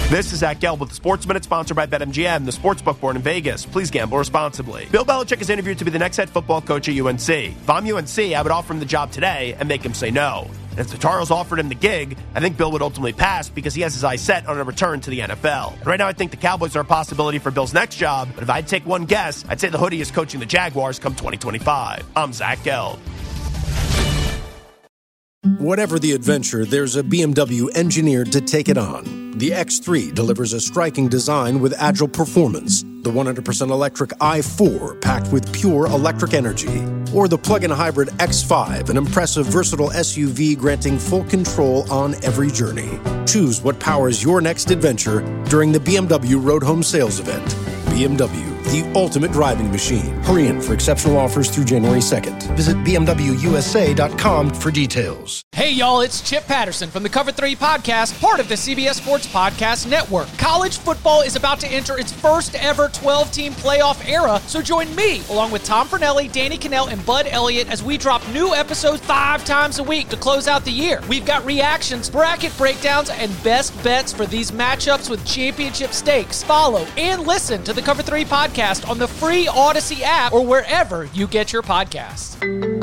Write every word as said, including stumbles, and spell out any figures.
This is Zach Gelb with the Sports Minute, sponsored by BetMGM, the sportsbook born in Vegas. Please gamble responsibly. Bill Belichick is interviewed to be the next head football coach at U N C. If I'm U N C, I would offer him the job today and make him say no. And if the Tar Heels offered him the gig, I think Bill would ultimately pass because he has his eyes set on a return to the N F L. And right now, I think the Cowboys are a possibility for Bill's next job, but if I'd take one guess, I'd say the Hoodie is coaching the Jaguars come twenty twenty-five. I'm Zach Gelb. Whatever the adventure, there's a B M W engineered to take it on. The X three delivers a striking design with agile performance. The one hundred percent electric i four packed with pure electric energy. Or the plug-in hybrid X five, an impressive versatile S U V granting full control on every journey. Choose what powers your next adventure during the B M W Road Home Sales Event. B M W, the ultimate driving machine. Hurry in for exceptional offers through January second. Visit B M W U S A dot com for details. Hey, y'all, it's Chip Patterson from the Cover three Podcast, part of the C B S Sports Podcast Network. College football is about to enter its first ever twelve-team playoff era, so join me, along with Tom Fornelli, Danny Cannell, and Bud Elliott, as we drop new episodes five times a week to close out the year. We've got reactions, bracket breakdowns, and best bets for these matchups with championship stakes. Follow and listen to the Cover three Podcast on the free Odyssey app or wherever you get your podcasts.